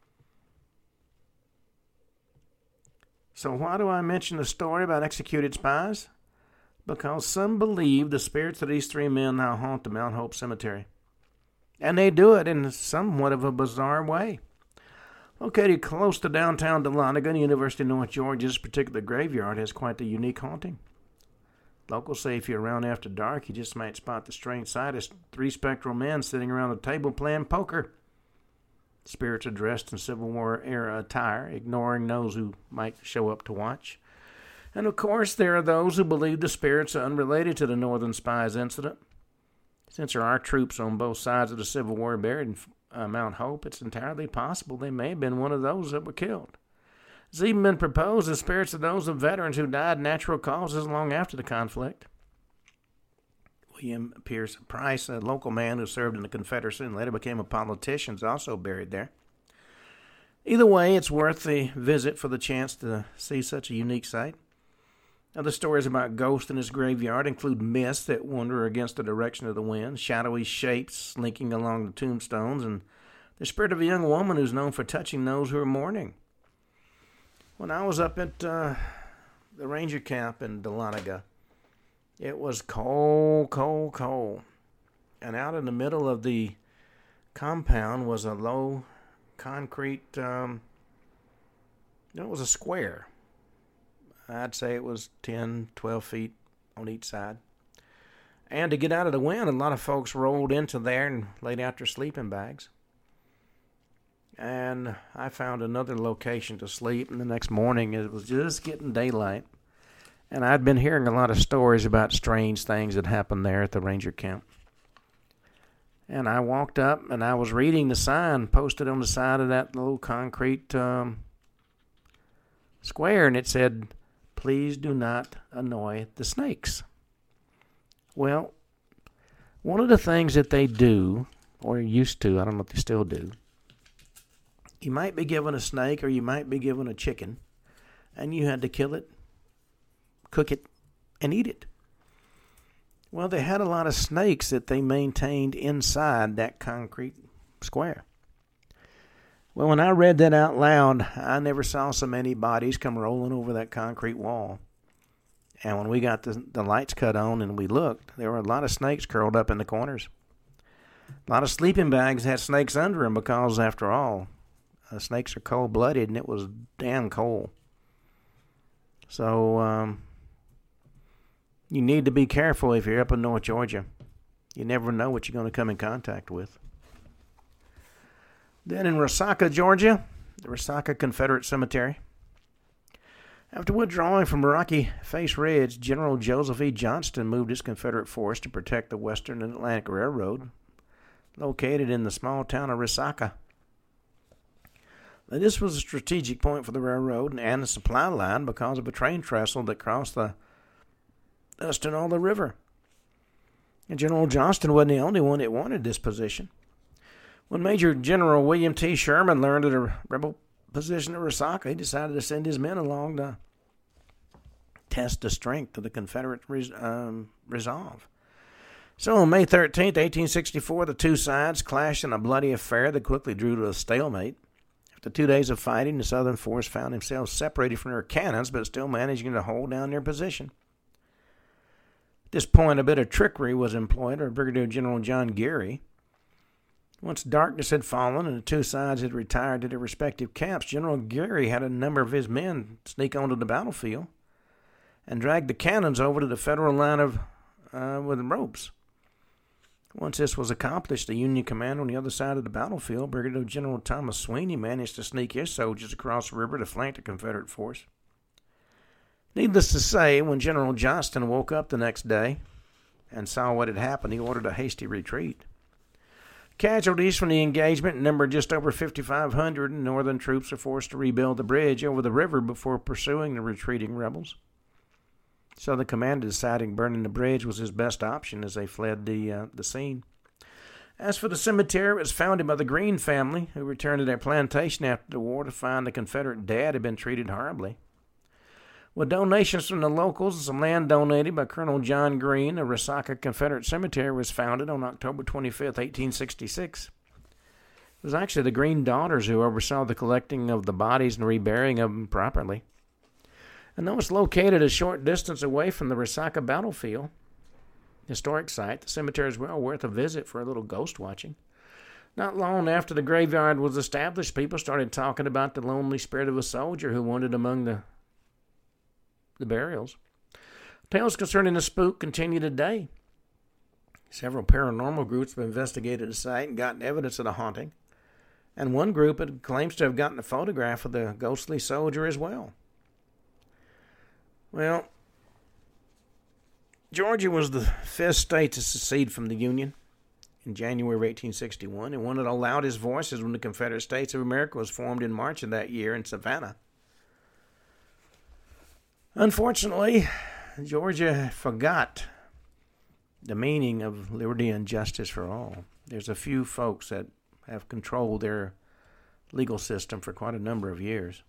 So why do I mention the story about executed spies? Because some believe the spirits of these three men now haunt the Mount Hope Cemetery. And they do it in somewhat of a bizarre way. Located close to downtown Dahlonega, University of North Georgia, this particular graveyard has quite the unique haunting. Locals say if you're around after dark, you just might spot the strange sight of three spectral men sitting around a table playing poker. Spirits are dressed in Civil War-era attire, ignoring those who might show up to watch. And of course, there are those who believe the spirits are unrelated to the Northern Spies incident. Since there are troops on both sides of the Civil War buried in Mount Hope, it's entirely possible they may have been one of those that were killed. It's even been proposed the spirits of those of veterans who died natural causes long after the conflict. William Pierce Price, a local man who served in the Confederacy and later became a politician, is also buried there. Either way, it's worth the visit for the chance to see such a unique sight. Other stories about ghosts in this graveyard include mists that wander against the direction of the wind, shadowy shapes slinking along the tombstones, and the spirit of a young woman who's known for touching those who are mourning. When I was up at the Ranger Camp in Dahlonega, it was cold, cold, cold. And out in the middle of the compound was a low concrete, it was a square. I'd say it was 10, 12 feet on each side. And to get out of the wind, a lot of folks rolled into there and laid out their sleeping bags. And I found another location to sleep, and the next morning it was just getting daylight. And I'd been hearing a lot of stories about strange things that happened there at the Ranger Camp. And I walked up, and I was reading the sign posted on the side of that little concrete square, and it said, "Please do not annoy the snakes." Well, One of the things that they do, or used to, I don't know if they still do, you might be given a snake or you might be given a chicken, and you had to kill it, cook it, and eat it. Well, they had a lot of snakes that they maintained inside that concrete square. Well, when I read that out loud, I never saw so many bodies come rolling over that concrete wall. And when we got the lights cut on and we looked, there were a lot of snakes curled up in the corners. A lot of sleeping bags had snakes under them because, after all, snakes are cold-blooded, and it was damn cold. So you need to be careful if you're up in North Georgia. You never know what you're going to come in contact with. Then in Resaca, Georgia, the Resaca Confederate Cemetery. After withdrawing from Rocky Face Ridge, General Joseph E. Johnston moved his Confederate force to protect the Western and Atlantic Railroad, located in the small town of Resaca. Now, this was a strategic point for the railroad and the supply line because of a train trestle that crossed the Espanola River. And General Johnston wasn't the only one that wanted this position. When Major General William T. Sherman learned of the rebel position at Resaca, he decided to send his men along to test the strength of the Confederate resolve. So on May 13, 1864, the two sides clashed in a bloody affair that quickly drew to a stalemate. After 2 days of fighting, the Southern force found themselves separated from their cannons, but still managing to hold down their position. At this point, a bit of trickery was employed by Brigadier General John Geary. Once darkness had fallen and the two sides had retired to their respective camps, General Geary had a number of his men sneak onto the battlefield and drag the cannons over to the Federal line with ropes. Once this was accomplished, the Union commander on the other side of the battlefield, Brigadier General Thomas Sweeney, managed to sneak his soldiers across the river to flank the Confederate force. Needless to say, when General Johnston woke up the next day and saw what had happened, he ordered a hasty retreat. Casualties from the engagement numbered just over 5,500, and Northern troops were forced to rebuild the bridge over the river before pursuing the retreating rebels. So the commander decided burning the bridge was his best option as they fled the scene. As for the cemetery, it was founded by the Green family, who returned to their plantation after the war to find the Confederate dead had been treated horribly. With donations from the locals and some land donated by Colonel John Green, the Resaca Confederate Cemetery was founded on October 25, 1866. It was actually the Green daughters who oversaw the collecting of the bodies and reburying of them properly. And though it's located a short distance away from the Resaca battlefield, historic site, the cemetery is well worth a visit for a little ghost watching. Not long after the graveyard was established, people started talking about the lonely spirit of a soldier who wandered among the burials. Tales concerning the spook continue today. Several paranormal groups have investigated the site and gotten evidence of the haunting. And one group claims to have gotten a photograph of the ghostly soldier as well. Well, Georgia was the fifth state to secede from the Union in January of 1861, and one that allowed his voices when the Confederate States of America was formed in March of that year in Savannah. Unfortunately, Georgia forgot the meaning of liberty and justice for all. There's a few folks that have controlled their legal system for quite a number of years.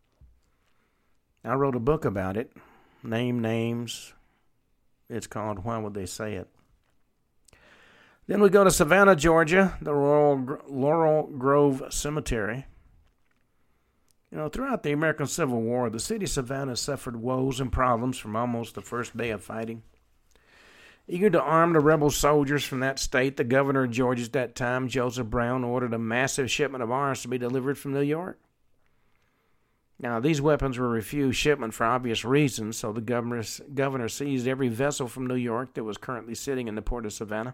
I wrote a book about it, Name Names. It's called Why Would They Say It? Then we go to Savannah, Georgia, the Laurel Grove Cemetery. Throughout the American Civil War, the city of Savannah suffered woes and problems from almost the first day of fighting. Eager to arm the rebel soldiers from that state, the governor of Georgia at that time, Joseph Brown, ordered a massive shipment of arms to be delivered from New York. Now, these weapons were refused shipment for obvious reasons, so the governor seized every vessel from New York that was currently sitting in the port of Savannah.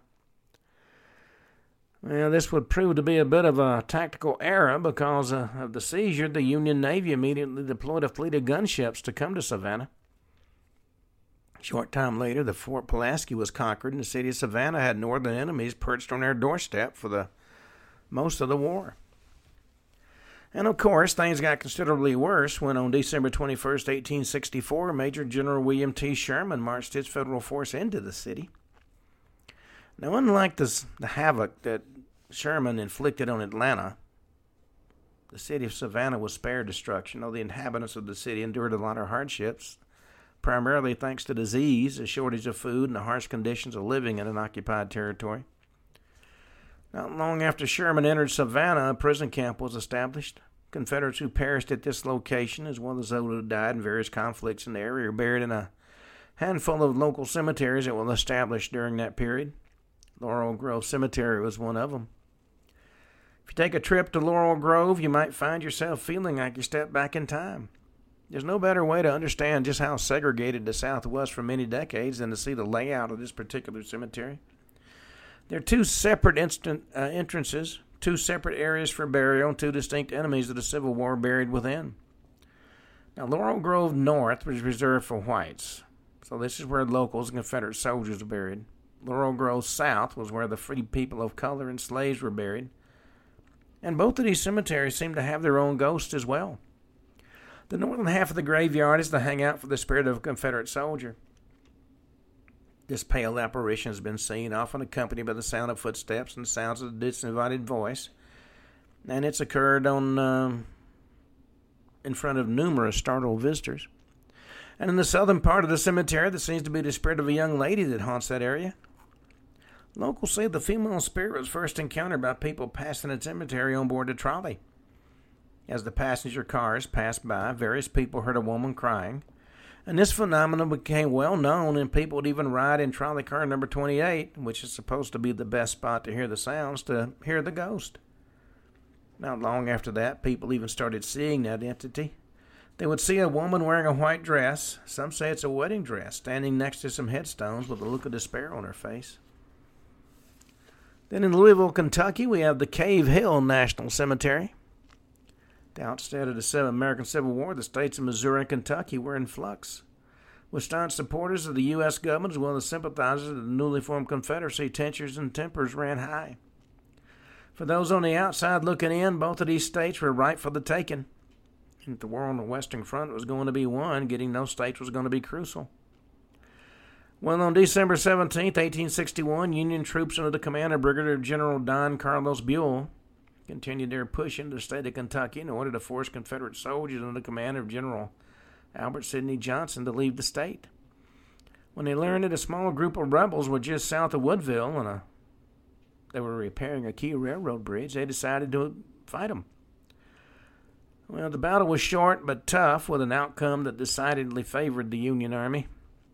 Well, this would prove to be a bit of a tactical error because of the seizure. The Union Navy immediately deployed a fleet of gunships to come to Savannah. A short time later, the Fort Pulaski was conquered, and the city of Savannah had Northern enemies perched on their doorstep for the most of the war. And of course, things got considerably worse when on December 21st, 1864, Major General William T. Sherman marched his federal force into the city. Now, unlike the havoc that Sherman inflicted on Atlanta, the city of Savannah was spared destruction, though the inhabitants of the city endured a lot of hardships, primarily thanks to disease, a shortage of food, and the harsh conditions of living in an occupied territory. Not long after Sherman entered Savannah, a prison camp was established. Confederates who perished at this location, as well as those who died in various conflicts in the area, are buried in a handful of local cemeteries that were established during that period. Laurel Grove Cemetery was one of them. If you take a trip to Laurel Grove, you might find yourself feeling like you stepped back in time. There's no better way to understand just how segregated the South was for many decades than to see the layout of this particular cemetery. There are two separate entrances, two separate areas for burial, and two distinct enemies of the Civil War buried within. Now, Laurel Grove North was reserved for whites, so this is where locals and Confederate soldiers were buried. Laurel Grove South was where the free people of color and slaves were buried. And both of these cemeteries seem to have their own ghosts as well. The northern half of the graveyard is the hangout for the spirit of a Confederate soldier. This pale apparition has been seen, often accompanied by the sound of footsteps and sounds of a disinvited voice. And it's occurred in front of numerous startled visitors. And in the southern part of the cemetery, there seems to be the spirit of a young lady that haunts that area. Locals say the female spirit was first encountered by people passing the cemetery on board the trolley. As the passenger cars passed by, various people heard a woman crying, and this phenomenon became well known, and people would even ride in trolley car number 28, which is supposed to be the best spot to hear the sounds, to hear the ghost. Not long after that, people even started seeing that entity. They would see a woman wearing a white dress, some say it's a wedding dress, standing next to some headstones with a look of despair on her face. Then in Louisville, Kentucky, we have the Cave Hill National Cemetery. At the outset of the American Civil War, the states of Missouri and Kentucky were in flux. With staunch supporters of the U.S. government as well as sympathizers of the newly formed Confederacy, tensions and tempers ran high. For those on the outside looking in, both of these states were ripe for the taking. And if the war on the Western Front was going to be won, getting those states was going to be crucial. Well, on December 17, 1861, Union troops under the command of Brigadier General Don Carlos Buell continued their push into the state of Kentucky in order to force Confederate soldiers under the command of General Albert Sidney Johnston to leave the state. When they learned that a small group of rebels were just south of Woodville and they were repairing a key railroad bridge, they decided to fight them. Well, the battle was short but tough, with an outcome that decidedly favored the Union Army.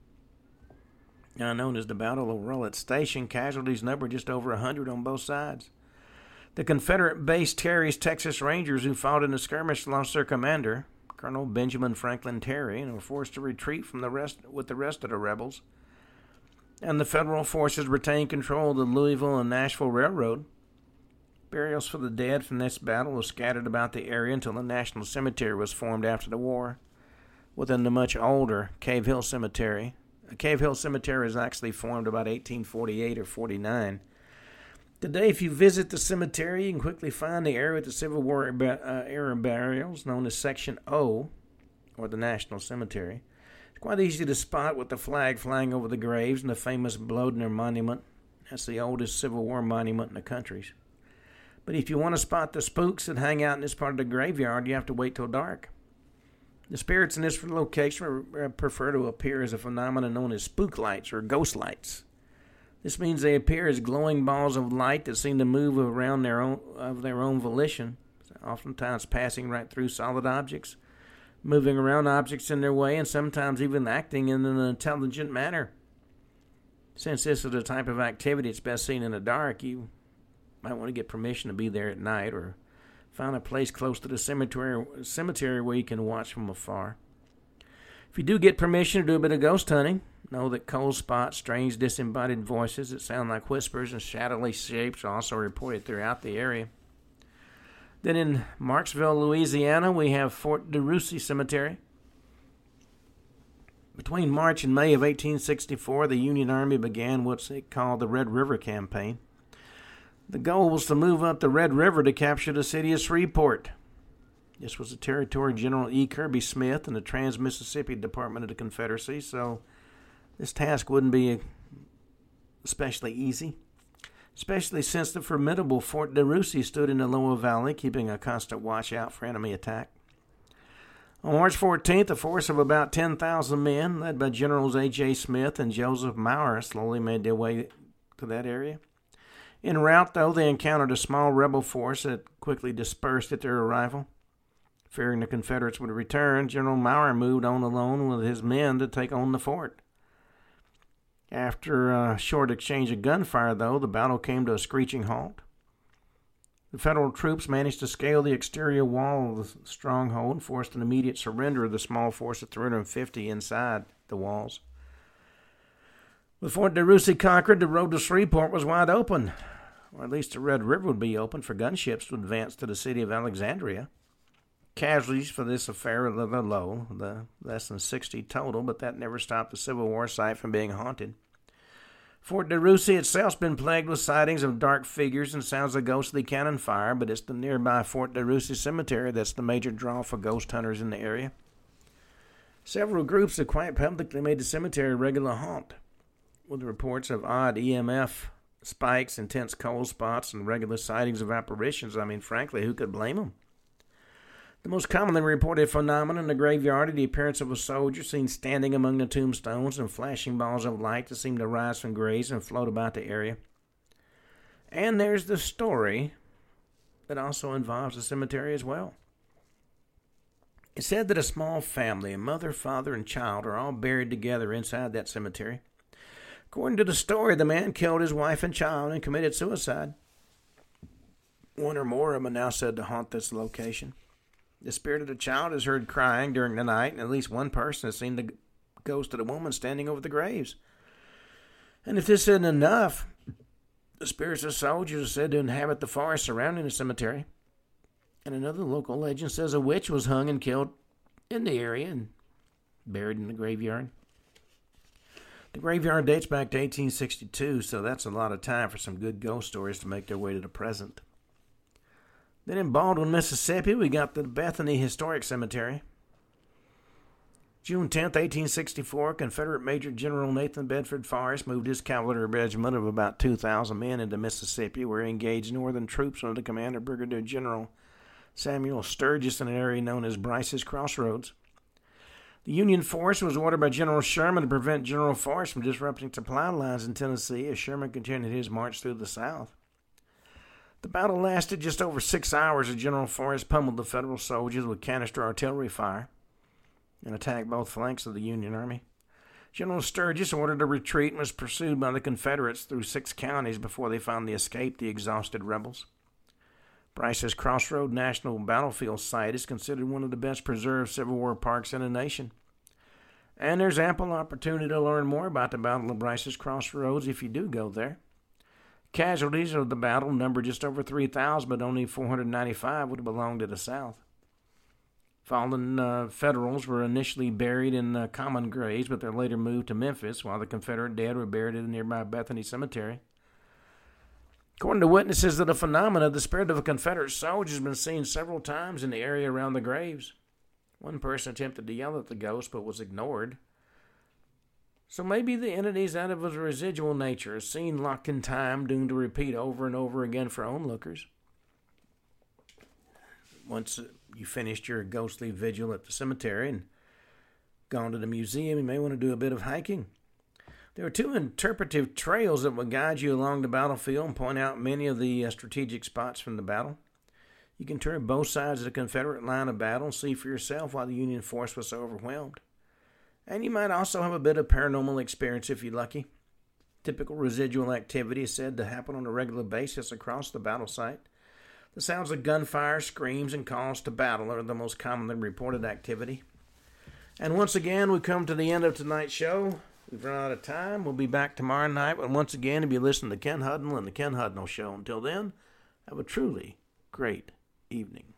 Now known as the Battle of Rowlett Station, casualties numbered just over 100 on both sides. The Confederate base Terry's Texas Rangers, who fought in the skirmish, lost their commander, Colonel Benjamin Franklin Terry, and were forced to retreat with the rest of the rebels. And the Federal forces retained control of the Louisville and Nashville Railroad. Burials for the dead from this battle were scattered about the area until the National Cemetery was formed after the war, within the much older Cave Hill Cemetery. Cave Hill Cemetery was actually formed about 1848 or 49. Today, if you visit the cemetery, you can quickly find the area with the Civil War era burials, known as Section O, or the National Cemetery. It's quite easy to spot with the flag flying over the graves and the famous Blodner Monument. That's the oldest Civil War monument in the country. But if you want to spot the spooks that hang out in this part of the graveyard, you have to wait till dark. The spirits in this location prefer to appear as a phenomenon known as spook lights or ghost lights. This means they appear as glowing balls of light that seem to move around of their own volition, oftentimes passing right through solid objects, moving around objects in their way, and sometimes even acting in an intelligent manner. Since this is the type of activity that's best seen in the dark, you might want to get permission to be there at night or find a place close to the cemetery where you can watch from afar. If you do get permission to do a bit of ghost hunting, know that cold spots, strange disembodied voices that sound like whispers, and shadowy shapes are also reported throughout the area. Then in Marksville, Louisiana, we have Fort DeRussy Cemetery. Between March and May of 1864, the Union Army began what's called the Red River Campaign. The goal was to move up the Red River to capture the city of Shreveport. This was the territory of General E. Kirby Smith and the Trans-Mississippi Department of the Confederacy, so this task wouldn't be especially easy. especially since the formidable Fort DeRussy stood in the lower valley, keeping a constant watch out for enemy attack. On March 14th, a force of about 10,000 men, led by Generals A.J. Smith and Joseph Maurer, slowly made their way to that area. En route, though, they encountered a small rebel force that quickly dispersed at their arrival. Fearing the Confederates would return, General Maurer moved on alone with his men to take on the fort. After a short exchange of gunfire, though, the battle came to a screeching halt. The Federal troops managed to scale the exterior wall of the stronghold and forced an immediate surrender of the small force of 350 inside the walls. With Fort DeRussy conquered, the road to Shreveport was wide open, or at least the Red River would be open for gunships to advance to the city of Alexandria. Casualties for this affair were low, less than 60 total, but that never stopped the Civil War site from being haunted. Fort DeRussy itself's been plagued with sightings of dark figures and sounds of ghostly cannon fire, but it's the nearby Fort DeRussy Cemetery that's the major draw for ghost hunters in the area. Several groups have quite publicly made the cemetery a regular haunt, with reports of odd EMF spikes, intense cold spots, and regular sightings of apparitions. I mean, frankly, who could blame them? The most commonly reported phenomenon in the graveyard is the appearance of a soldier seen standing among the tombstones and flashing balls of light that seem to rise from graves and float about the area. And there's the story that also involves the cemetery as well. It's said that a small family, a mother, father, and child, are all buried together inside that cemetery. According to the story, the man killed his wife and child and committed suicide. One or more of them are now said to haunt this location. The spirit of the child is heard crying during the night, and at least one person has seen the ghost of the woman standing over the graves. And if this isn't enough, the spirits of soldiers are said to inhabit the forest surrounding the cemetery. And another local legend says a witch was hung and killed in the area and buried in the graveyard. The graveyard dates back to 1862, so that's a lot of time for some good ghost stories to make their way to the present. Then in Baldwin, Mississippi, we got the Bethany Historic Cemetery. June 10, 1864, Confederate Major General Nathan Bedford Forrest moved his cavalry regiment of about 2,000 men into Mississippi, where he engaged Northern troops under the command of Brigadier General Samuel Sturgis in an area known as Bryce's Crossroads. The Union force was ordered by General Sherman to prevent General Forrest from disrupting supply lines in Tennessee as Sherman continued his march through the South. The battle lasted just over 6 hours as General Forrest pummeled the Federal soldiers with canister artillery fire and attacked both flanks of the Union Army. General Sturgis ordered a retreat and was pursued by the Confederates through 6 counties before they finally escaped the exhausted rebels. Bryce's Crossroad National Battlefield Site is considered one of the best preserved Civil War parks in the nation. And there's ample opportunity to learn more about the Battle of Bryce's Crossroads if you do go there. Casualties of the battle numbered just over 3,000, but only 495 would have belonged to the South. Fallen Federals were initially buried in common graves, but they're later moved to Memphis, while the Confederate dead were buried in the nearby Bethany Cemetery. According to witnesses of the phenomena, the spirit of a Confederate soldier has been seen several times in the area around the graves. One person attempted to yell at the ghost, but was ignored. So maybe the entities out of a residual nature, a scene locked in time, doomed to repeat over and over again for onlookers. Once you finished your ghostly vigil at the cemetery and gone to the museum, you may want to do a bit of hiking. There are 2 interpretive trails that will guide you along the battlefield and point out many of the strategic spots from the battle. You can turn both sides of the Confederate line of battle and see for yourself why the Union force was so overwhelmed. And you might also have a bit of paranormal experience if you're lucky. Typical residual activity is said to happen on a regular basis across the battle site. The sounds of gunfire, screams, and calls to battle are the most commonly reported activity. And once again, we come to the end of tonight's show. We've run out of time. We'll be back tomorrow night. But once again, if you listen to Ken Hudnall and the Ken Hudnall Show. Until then, have a truly great evening.